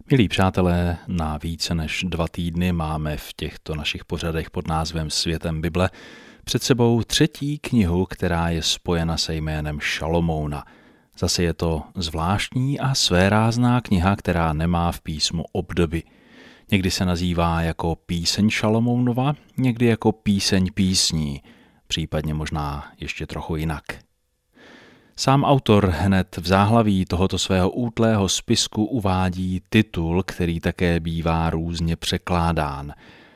Milí přátelé, na více než 2 týdny máme v těchto našich pořadech pod názvem Světem Bible před sebou 3. knihu, která je spojena se jménem Šalomouna. Zase je to zvláštní a svérázná kniha, která nemá v písmu obdoby. Někdy se nazývá jako píseň Šalomounova, někdy jako píseň písní, případně možná ještě trochu jinak. Sám autor hned v záhlaví tohoto svého útlého spisku uvádí titul, který také bývá různě překládán.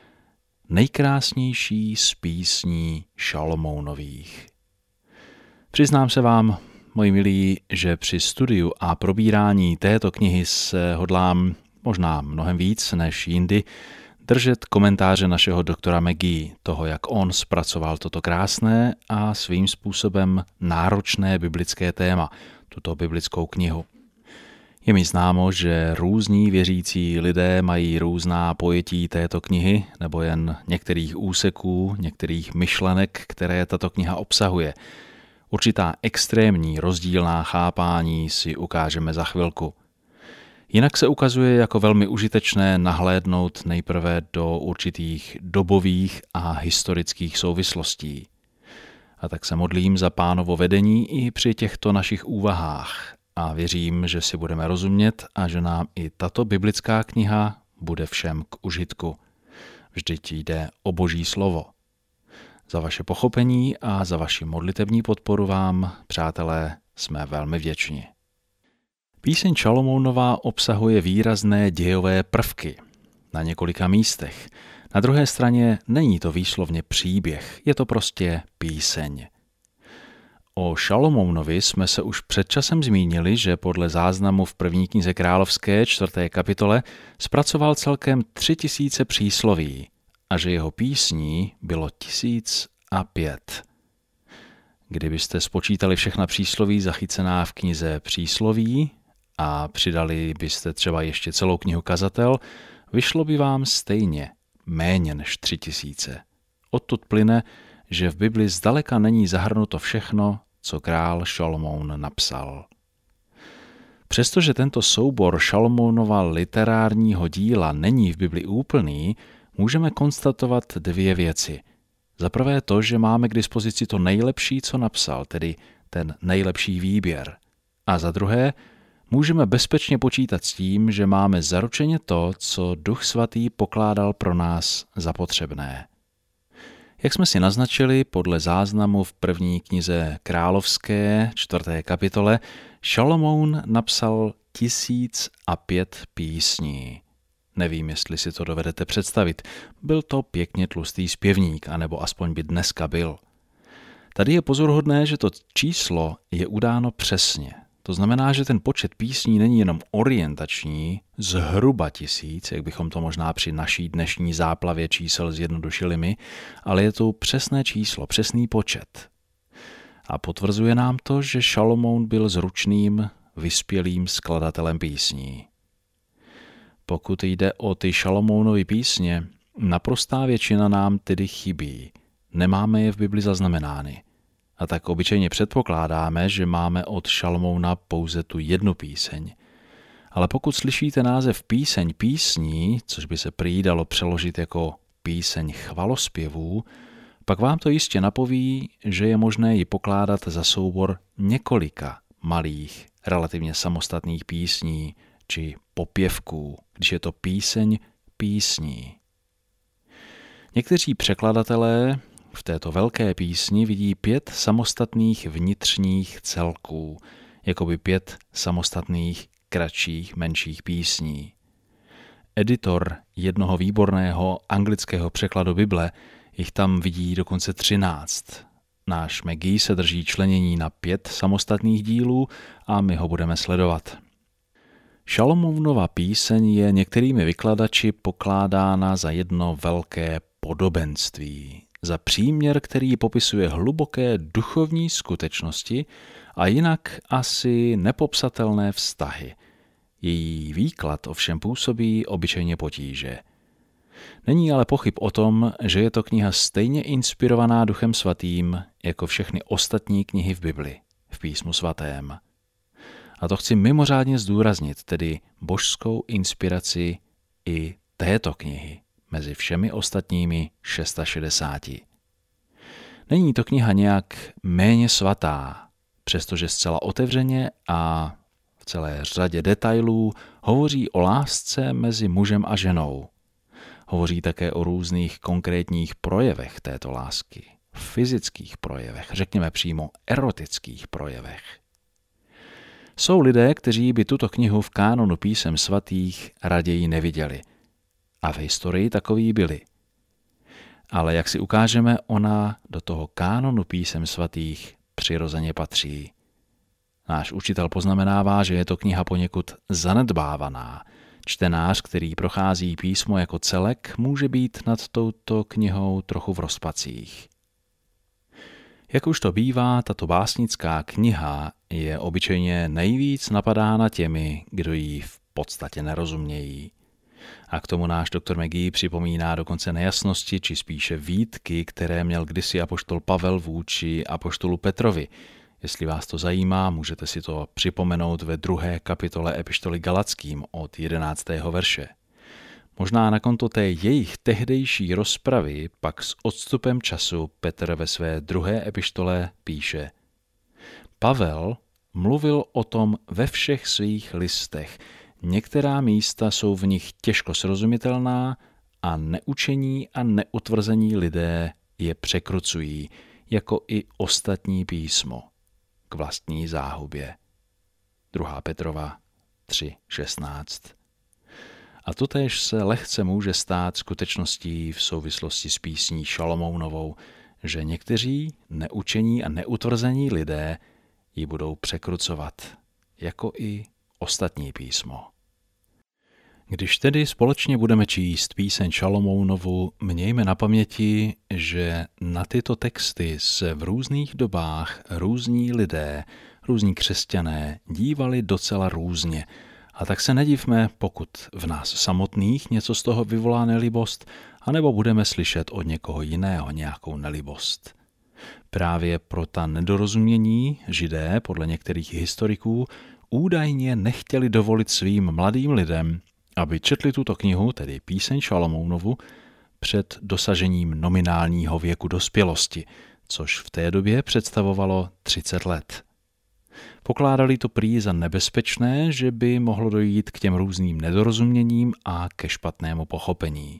Nejkrásnější z písní Šalomounových. Přiznám se vám, moji milí, že při studiu a probírání této knihy se hodlám možná mnohem víc než jindy držet komentáře našeho doktora McGee, toho, jak on zpracoval toto krásné a svým způsobem náročné biblické téma, tuto biblickou knihu. Je mi známo, že různí věřící lidé mají různá pojetí této knihy nebo jen některých úseků, některých myšlenek, které tato kniha obsahuje. Určitá extrémní rozdílná chápání si ukážeme za chvilku. Jinak se ukazuje jako velmi užitečné nahlédnout nejprve do určitých dobových a historických souvislostí. A tak se modlím za Pánovo vedení i při těchto našich úvahách a věřím, že si budeme rozumět a že nám i tato biblická kniha bude všem k užitku. Vždyť jde o Boží slovo. Za vaše pochopení a za vaši modlitební podporu vám, přátelé, jsme velmi vděční. Píseň Šalomounova obsahuje výrazné dějové prvky na několika místech. Na druhé straně není to výslovně příběh, je to prostě píseň. O Šalomounovi jsme se už před časem zmínili, že podle záznamu v 1. knize Královské 4. kapitole zpracoval celkem 3000 přísloví a že jeho písní bylo 1005. Kdybyste spočítali všechna přísloví zachycená v knize Přísloví a přidali byste třeba ještě celou knihu Kazatel, vyšlo by vám stejně méně než 3000. Odtud plyne, že v Bibli zdaleka není zahrnuto všechno, co král Šalomoun napsal. Přestože tento soubor Šalomounova literárního díla není v Bibli úplný, můžeme konstatovat 2 věci. Za prvé to, že máme k dispozici to nejlepší, co napsal, tedy ten nejlepší výběr. A za druhé, můžeme bezpečně počítat s tím, že máme zaručeně to, co Duch Svatý pokládal pro nás za potřebné. Jak jsme si naznačili, podle záznamu v 1. knize Královské 4. kapitole, Šalomoun napsal 1005 písní. Nevím, jestli si to dovedete představit. Byl to pěkně tlustý zpěvník, anebo aspoň by dneska byl. Tady je pozoruhodné, že to číslo je udáno přesně. To znamená, že ten počet písní není jenom orientační, zhruba 1000, jak bychom to možná při naší dnešní záplavě čísel zjednodušili my, ale je to přesné číslo, přesný počet. A potvrzuje nám to, že Šalomoun byl zručným, vyspělým skladatelem písní. Pokud jde o ty Šalomounovy písně, naprostá většina nám tedy chybí. Nemáme je v Bibli zaznamenány. A tak obyčejně předpokládáme, že máme od Šalomouna pouze tu jednu píseň. Ale pokud slyšíte název píseň písní, což by se prý dalo přeložit jako píseň chvalospěvů, pak vám to jistě napoví, že je možné ji pokládat za soubor několika malých, relativně samostatných písní či popěvků, když je to píseň písní. Někteří překladatelé v této velké písni vidí 5 samostatných vnitřních celků, jakoby 5 samostatných, kratších, menších písní. Editor jednoho výborného anglického překladu Bible jich tam vidí dokonce 13. Náš McGee se drží členění na 5 samostatných dílů a my ho budeme sledovat. Šalomounova píseň je některými vykladači pokládána za jedno velké podobenství, za příměr, který popisuje hluboké duchovní skutečnosti a jinak asi nepopsatelné vztahy. Její výklad ovšem působí obyčejně potíže. Není ale pochyb o tom, že je to kniha stejně inspirovaná Duchem Svatým jako všechny ostatní knihy v Bibli, v Písmu svatém. A to chci mimořádně zdůraznit, tedy božskou inspiraci i této knihy mezi všemi ostatními 660. Není to kniha nějak méně svatá, přestože zcela otevřeně a v celé řadě detailů hovoří o lásce mezi mužem a ženou. Hovoří také o různých konkrétních projevech této lásky, fyzických projevech, řekněme přímo erotických projevech. Jsou lidé, kteří by tuto knihu v kánonu písem svatých raději neviděli. A v historii takoví byli. Ale jak si ukážeme, ona do toho kánonu písem svatých přirozeně patří. Náš učitel poznamenává, že je to kniha poněkud zanedbávaná. Čtenář, který prochází písmo jako celek, může být nad touto knihou trochu v rozpacích. Jak už to bývá, tato básnická kniha je obyčejně nejvíc napadána těmi, kdo jí v podstatě nerozumějí. A k tomu náš doktor McGee připomíná dokonce nejasnosti, či spíše výtky, které měl kdysi apoštol Pavel vůči apoštolu Petrovi. Jestli vás to zajímá, můžete si to připomenout ve 2. kapitole epištoly Galackým od 11. verše. Možná na konto té jejich tehdejší rozpravy pak s odstupem času Petr ve své 2. epištole píše: Pavel mluvil o tom ve všech svých listech. Některá místa jsou v nich těžko srozumitelná a neučení a neutvrzení lidé je překrucují, jako i ostatní písmo, k vlastní záhubě. 2. Petrova 3.16. A totéž se lehce může stát skutečností v souvislosti s písní Šalomounovou, že někteří neučení a neutvrzení lidé ji budou překrucovat, jako i ostatní písmo. Když tedy společně budeme číst píseň Šalomounovu, mějme na paměti, že na tyto texty se v různých dobách různí lidé, různí křesťané dívali docela různě. A tak se nedivme, pokud v nás samotných něco z toho vyvolá nelibost, anebo budeme slyšet od někoho jiného nějakou nelibost. Právě pro ta nedorozumění Židé, podle některých historiků, údajně nechtěli dovolit svým mladým lidem, aby četli tuto knihu, tedy píseň Šalomounovu, před dosažením nominálního věku dospělosti, což v té době představovalo 30 let. Pokládali to prý za nebezpečné, že by mohlo dojít k těm různým nedorozuměním a ke špatnému pochopení.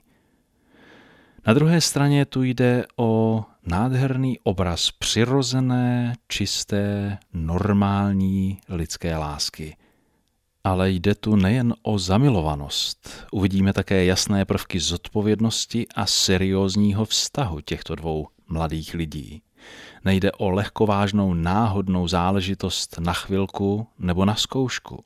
Na druhé straně tu jde o nádherný obraz přirozené, čisté, normální lidské lásky. Ale jde tu nejen o zamilovanost. Uvidíme také jasné prvky zodpovědnosti a seriózního vztahu těchto dvou mladých lidí. Nejde o lehkovážnou náhodnou záležitost na chvilku nebo na zkoušku.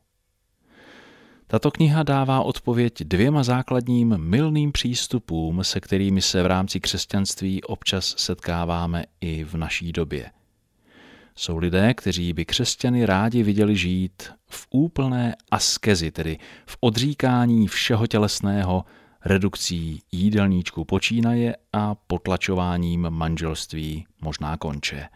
Tato kniha dává odpověď dvěma základním mylným přístupům, se kterými se v rámci křesťanství občas setkáváme i v naší době. Jsou lidé, kteří by křesťany rádi viděli žít v úplné askezi, tedy v odříkání všeho tělesného, redukcí jídelníčku počínaje a potlačováním manželství možná konče.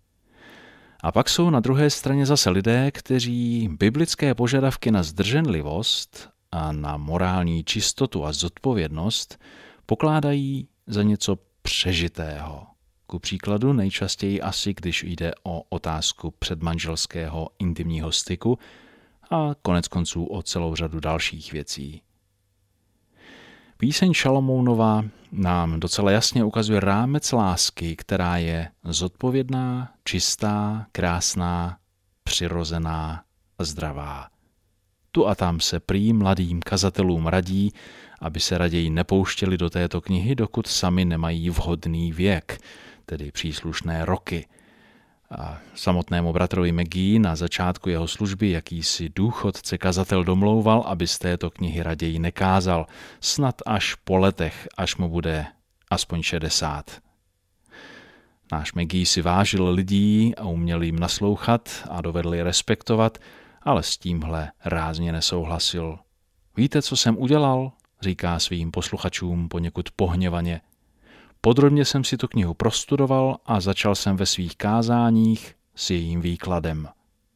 A pak jsou na druhé straně zase lidé, kteří biblické požadavky na zdrženlivost a na morální čistotu a zodpovědnost pokládají za něco přežitého. Ku příkladu nejčastěji asi, když jde o otázku předmanželského intimního styku a konec konců o celou řadu dalších věcí. Píseň Šalomounova nám docela jasně ukazuje rámec lásky, která je zodpovědná, čistá, krásná, přirozená a zdravá. Tu a tam se prý mladým kazatelům radí, aby se raději nepouštěli do této knihy, dokud sami nemají vhodný věk, tedy příslušné roky. A samotnému bratrovi McGee na začátku jeho služby jakýsi důchodce kazatel domlouval, aby z této knihy raději nekázal, snad až po letech, až mu bude aspoň 60. Náš McGee si vážil lidí a uměl jim naslouchat a dovedl je respektovat, ale s tímhle rázně nesouhlasil. Víte, co jsem udělal? Říká svým posluchačům poněkud pohněvaně. Podrobně jsem si tu knihu prostudoval a začal jsem ve svých kázáních s jejím výkladem.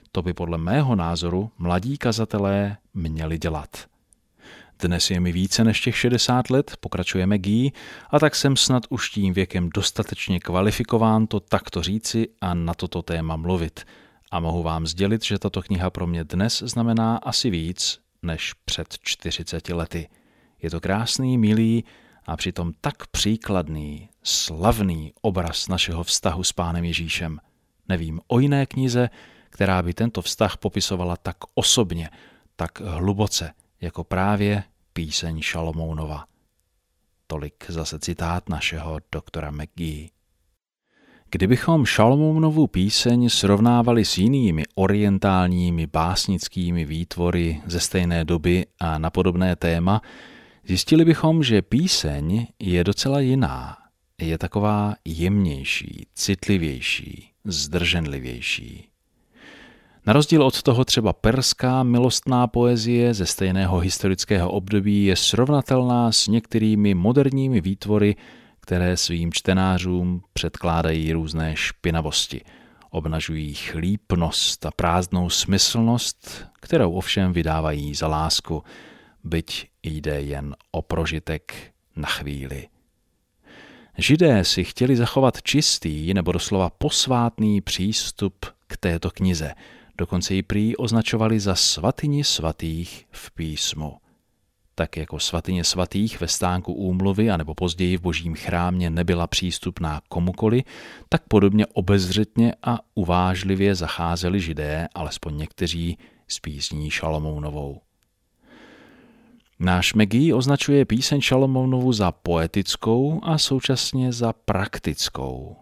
to by podle mého názoru mladí kazatelé měli dělat. Dnes je mi více než těch 60 let, pokračuje McGee, a tak jsem snad už tím věkem dostatečně kvalifikován to takto říci a na toto téma mluvit. A mohu vám sdělit, že tato kniha pro mě dnes znamená asi víc než před 40 lety. Je to krásný, milý a přitom tak příkladný, slavný obraz našeho vztahu s Pánem Ježíšem. Nevím o jiné knize, která by tento vztah popisovala tak osobně, tak hluboce, jako právě píseň Šalomounova. Tolik zase citát našeho doktora McGee. Kdybychom Šalomounovu píseň srovnávali s jinými orientálními básnickými výtvory ze stejné doby a na podobné téma, zjistili bychom, že píseň je docela jiná. Je taková jemnější, citlivější, zdrženlivější. Na rozdíl od toho třeba perská milostná poezie ze stejného historického období je srovnatelná s některými moderními výtvory, které svým čtenářům předkládají různé špinavosti. Obnažují chlípnost a prázdnou smyslnost, kterou ovšem vydávají za lásku, byť jde jen o prožitek na chvíli. Židé si chtěli zachovat čistý nebo doslova posvátný přístup k této knize, dokonce ji prý označovali za svatyni svatých v písmu. Tak jako svatyně svatých ve stánku úmluvy anebo později v božím chrámě nebyla přístupná komukoli, tak podobně obezřetně a uvážlivě zacházeli Židé, alespoň někteří, s písní Šalomounovou. Náš McGee označuje píseň Šalomounovu za poetickou a současně za praktickou.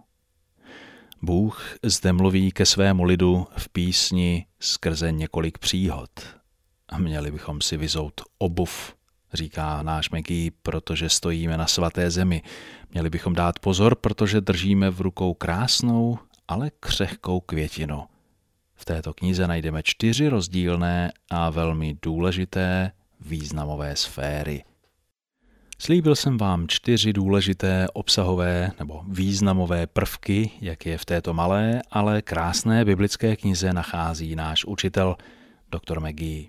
Bůh zde mluví ke svému lidu v písni skrze několik příhod. A měli bychom si vyzout obuv, říká náš McGee, protože stojíme na svaté zemi. Měli bychom dát pozor, protože držíme v rukou krásnou, ale křehkou květinu. V této knize najdeme 4 rozdílné a velmi důležité významové sféry. Slíbil jsem vám 4 důležité obsahové nebo významové prvky, jak je v této malé, ale krásné biblické knize nachází náš učitel, dr. McGee.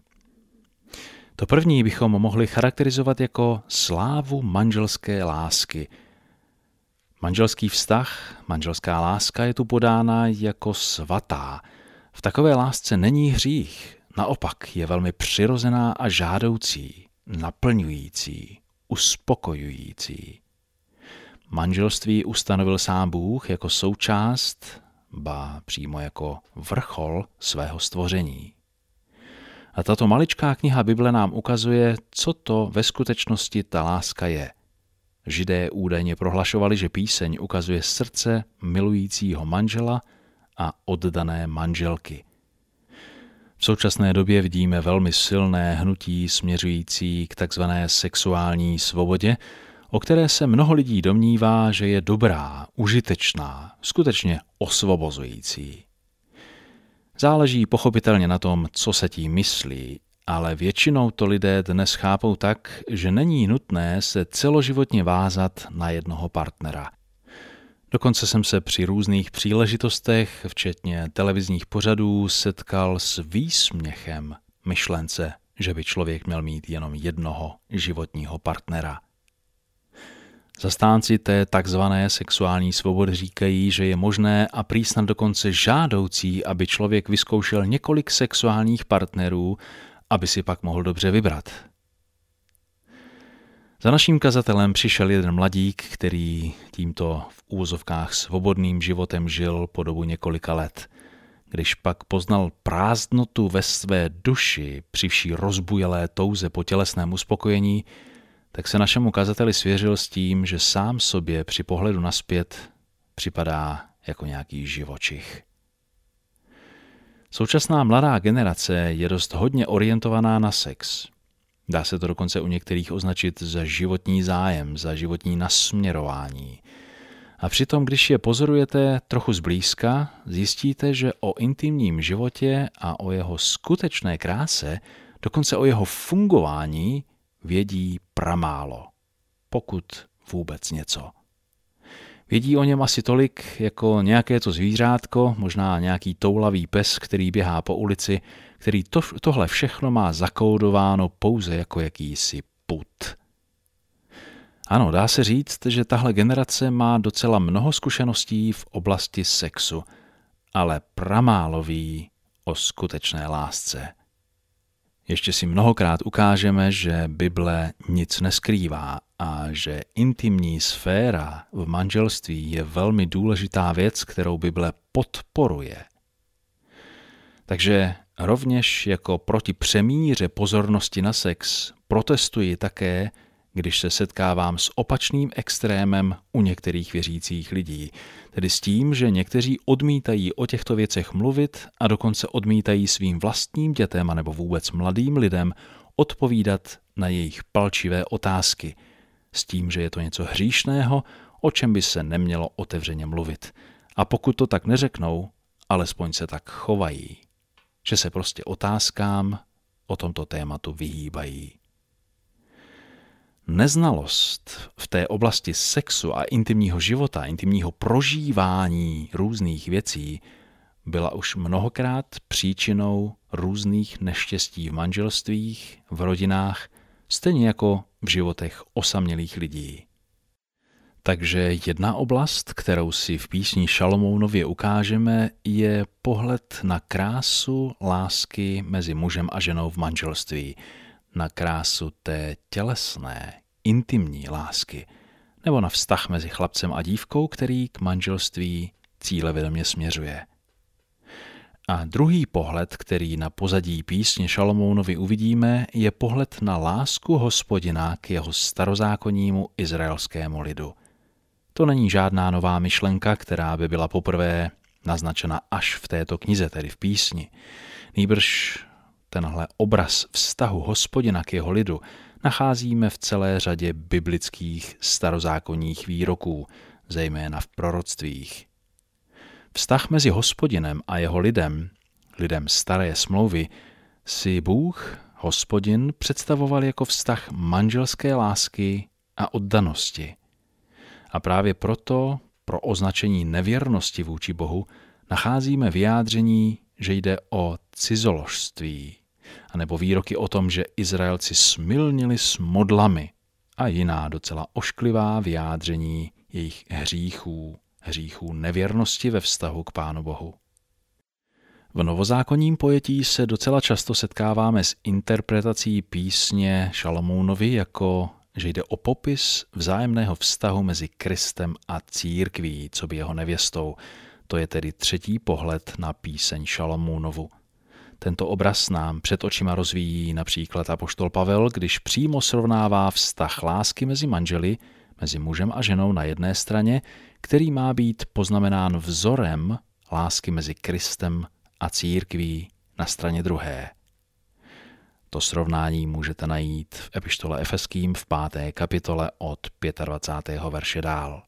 To první bychom mohli charakterizovat jako slávu manželské lásky. Manželský vztah, manželská láska je tu podána jako svatá. V takové lásce není hřích, naopak je velmi přirozená a žádoucí, naplňující, uspokojující. Manželství ustanovil sám Bůh jako součást, ba přímo jako vrchol svého stvoření. A tato maličká kniha Bible nám ukazuje, co to ve skutečnosti ta láska je. Židé údajně prohlašovali, že píseň ukazuje srdce milujícího manžela a oddané manželky. V současné době vidíme velmi silné hnutí směřující k takzvané sexuální svobodě, o které se mnoho lidí domnívá, že je dobrá, užitečná, skutečně osvobozující. Záleží pochopitelně na tom, co se tím myslí, ale většinou to lidé dnes chápou tak, že není nutné se celoživotně vázat na jednoho partnera. Dokonce jsem se při různých příležitostech, včetně televizních pořadů, setkal s výsměchem myšlence, že by člověk měl mít jenom jednoho životního partnera. Zastánci té takzvané sexuální svobody říkají, že je možné a prý snad dokonce žádoucí, aby člověk vyzkoušel několik sexuálních partnerů, aby si pak mohl dobře vybrat. Za naším kazatelem přišel jeden mladík, který tímto v úvozovkách svobodným životem žil po dobu několika let. Když pak poznal prázdnotu ve své duši při vší rozbujelé touze po tělesném uspokojení, tak se našemu kazateli svěřil s tím, že sám sobě při pohledu nazpět připadá jako nějaký živočich. Současná mladá generace je dost hodně orientovaná na sex. Dá se to dokonce u některých označit za životní zájem, za životní nasměrování. A přitom, když je pozorujete trochu zblízka, zjistíte, že o intimním životě a o jeho skutečné kráse, dokonce o jeho fungování, vědí pramálo, pokud vůbec něco. Vědí o něm asi tolik jako nějaké to zvířátko, možná nějaký toulavý pes, který běhá po ulici, který tohle všechno má zakódováno pouze jako jakýsi pud. Ano, dá se říct, že tahle generace má docela mnoho zkušeností v oblasti sexu, ale pramálo ví o skutečné lásce. Ještě si mnohokrát ukážeme, že Bible nic neskrývá a že intimní sféra v manželství je velmi důležitá věc, kterou Bible podporuje. Takže rovněž jako proti přemíře pozornosti na sex protestuji také, když se setkávám s opačným extrémem u některých věřících lidí, tedy s tím, že někteří odmítají o těchto věcech mluvit a dokonce odmítají svým vlastním dětem anebo vůbec mladým lidem odpovídat na jejich palčivé otázky, s tím, že je to něco hříšného, o čem by se nemělo otevřeně mluvit. A pokud to tak neřeknou, alespoň se tak chovají, že se prostě otázkám o tomto tématu vyhýbají. Neznalost v té oblasti sexu a intimního života, intimního prožívání různých věcí byla už mnohokrát příčinou různých neštěstí v manželstvích, v rodinách, stejně jako v životech osamělých lidí. Takže jedna oblast, kterou si v písni Šalomounově ukážeme, je pohled na krásu lásky mezi mužem a ženou v manželství, na krásu té tělesné, intimní lásky, nebo na vztah mezi chlapcem a dívkou, který k manželství cílevědomě směřuje. A druhý pohled, který na pozadí písně Šalomounovi uvidíme, je pohled na lásku Hospodina k jeho starozákonnímu izraelskému lidu. To není žádná nová myšlenka, která by byla poprvé naznačena až v této knize, tedy v písni. Nýbrž tenhle obraz vztahu Hospodina k jeho lidu nacházíme v celé řadě biblických starozákonních výroků, zejména v proroctvích. Vztah mezi Hospodinem a jeho lidem staré smlouvy, si Bůh, Hospodin, představoval jako vztah manželské lásky a oddanosti. A právě proto pro označení nevěrnosti vůči Bohu nacházíme vyjádření, že jde o cizoložství, anebo výroky o tom, že Izraelci smilnili s modlami a jiná docela ošklivá vyjádření jejich hříchů nevěrnosti ve vztahu k Pánu Bohu. V novozákonním pojetí se docela často setkáváme s interpretací písně Šalomounovi, jako že jde o popis vzájemného vztahu mezi Kristem a církví, coby jeho nevěstou. To je tedy třetí pohled na píseň Šalomounovu. Tento obraz nám před očima rozvíjí například apoštol Pavel, když přímo srovnává vztah lásky mezi manželi, mezi mužem a ženou na jedné straně, který má být poznamenán vzorem lásky mezi Kristem a církví na straně druhé. To srovnání můžete najít v epištole Efeským v 5. kapitole od 25. verše dál.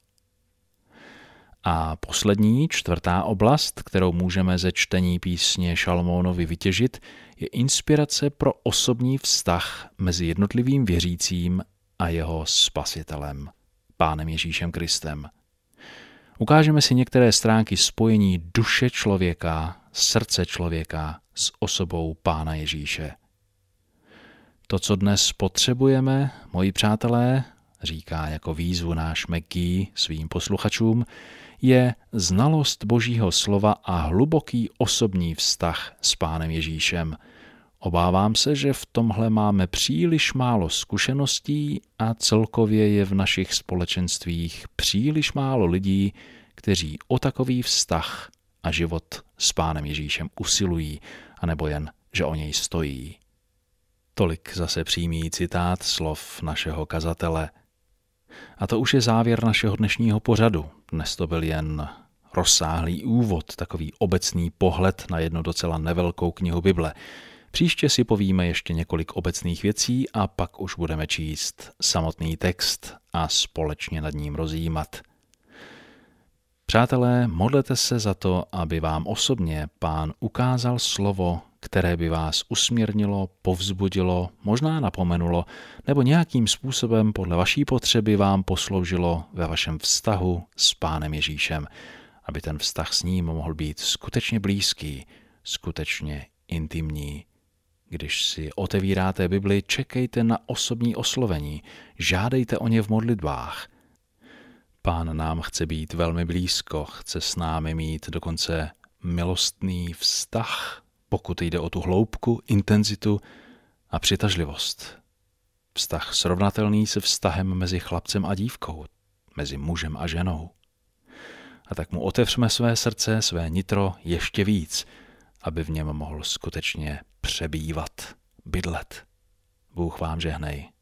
A poslední, čtvrtá oblast, kterou můžeme ze čtení písně Šalomounovi vytěžit, je inspirace pro osobní vztah mezi jednotlivým věřícím a jeho spasitelem, Pánem Ježíšem Kristem. Ukážeme si některé stránky spojení duše člověka, srdce člověka s osobou Pána Ježíše. To, co dnes potřebujeme, moji přátelé, říká jako výzvu náš McGee svým posluchačům, je znalost Božího slova a hluboký osobní vztah s Pánem Ježíšem. Obávám se, že v tomhle máme příliš málo zkušeností a celkově je v našich společenstvích příliš málo lidí, kteří o takový vztah a život s Pánem Ježíšem usilují, anebo jen, že o něj stojí. Tolik zase přímý citát slov našeho kazatele. A to už je závěr našeho dnešního pořadu. Dnes to byl jen rozsáhlý úvod, takový obecný pohled na jednu docela nevelkou knihu Bible. Příště si povíme ještě několik obecných věcí a pak už budeme číst samotný text a společně nad ním rozjímat. Přátelé, modlete se za to, aby vám osobně Pán ukázal slovo, které by vás usměrnilo, povzbudilo, možná napomenulo, nebo nějakým způsobem podle vaší potřeby vám posloužilo ve vašem vztahu s Pánem Ježíšem, aby ten vztah s ním mohl být skutečně blízký, skutečně intimní. Když si otevíráte Bibli, čekejte na osobní oslovení, žádejte o ně v modlitbách. Pán nám chce být velmi blízko, chce s námi mít dokonce milostný vztah, pokud jde o tu hloubku, intenzitu a přitažlivost. Vztah srovnatelný se vztahem mezi chlapcem a dívkou, mezi mužem a ženou. A tak mu otevřme své srdce, své nitro ještě víc, aby v něm mohl skutečně přebývat, bydlet. Bůh vám žehnej.